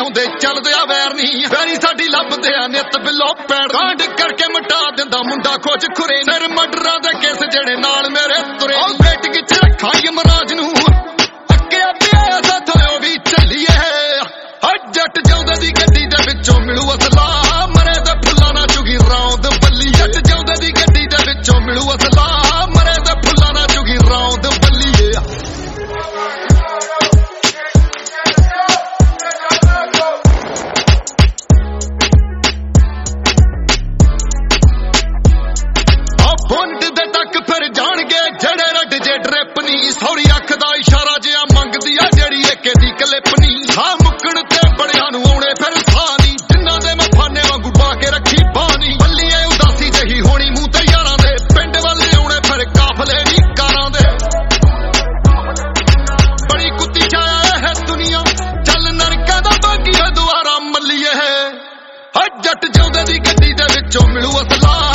ਆਉਂਦੇ ਚੱਲਦੇ ਆ ਵੈਰ ਨਹੀਂ ਵੈਰੀ ਸਾਡੀ ਲੱਭਦੇ ਆ ਨਿੱਤ ਬਿੱਲੋ ਪੈਣ ਕਾਂਡ ਕਰਕੇ ਮਟਾ ਦਿੰਦਾ ਮੁੰਡਾ ਖੋਜ ਖੁਰੇ ਸਿਰ ਮਰਡਰਾਂ ਦੇ ਕੇਸ ਜਿਹੜੇ ਨਾਲ ਮੇਰੇ ਤੁਰੇ ਉਹ ਬੇਟ ਵਿੱਚ ਰੱਖਾਂ ਯਮਰਾਜ ਨੂੰ ਅੱਕਿਆ ਪਿਆ ਸਾਥੋਂ ਉਹ ਵੀ ਚੱਲੀਏ ਜੱਟ ਜਿਉਂਦੇ ਦੀ ਗੱਡੀ ਦੇ ਵਿੱਚੋਂ ਮਿਲੂ ਅਸਲਾ ਮਰੇ ਦੇ ਫੁੱਲਾਂ ਨਾਲ ਚੁਗੀ ਰੌਂਦ ਬੱਲੀ ਜੱਟ ਜਿਉਂਦੇ ਦੀ ਗੱਡੀ ਦੇ ਵਿੱਚੋਂ ਮਿਲੂ ਅਸਲਾ ਮਰੇ ਦੇ ਫੁੱਲਾਂ ਨਾਲ ਚੁਗੀ ਰੌਂਦ ਬੱਲੀਏ ਪੁੰਡ ਦੇ ਤੱਕ ਫਿਰ ਜਾਣਗੇ ਜਿਹੜੇ ਰੱਡ ਜੇ ਡਰਿਪ ਨੀ ਸੌਰੀ ਅੱਖ ਦਾ ਇਸ਼ਾਰਾ ਜਿਹਾ ਮੰਗਦੀ ਆ ਜਿਹੜੀ ਏਕੇ ਦੀ ਕਲਿੱਪ ਨੀ ਸਾਹ ਮੁੱਕਣ ਤੇ ਬੜਿਆਂ ਨੂੰ ਆਉਣੇ ਫਿਰ ਸਾਹ ਨੀ ਜਿਨ੍ਹਾਂ ਦੇ ਮੈਂ ਫਾਨੇ ਵਾਂਗੂ ਪਾ ਕੇ ਰੱਖੀ ਬਾਣੀ ਬੱਲੀਏ ਉਦਾਸੀ ਜਹੀ ਹੋਣੀ ਮੂੰਹ ਤੇ ਯਾਰਾਂ ਦੇ ਪਿੰਡ ਵੱਲ ਆਉਣੇ ਫਿਰ ਕਾਫਲੇ ਨੀ ਕਾਰਾਂ ਦੇ ਬੜੀ ਕੁੱਤੀ ਛਾਇਆ ਹੈ ਦੁਨੀਆ ਚੱਲ ਨਰਕਾਂ ਦਾ ਬਾਗੀ ਹੈ ਦੁਆਰਾ ਮੱਲੀਏ ਜੱਟ ਜਿਉਂਦੇ ਦੀ ਗੱਡੀ ਦੇ ਵਿੱਚੋਂ ਮਿਲੂ ਅਸਲਾ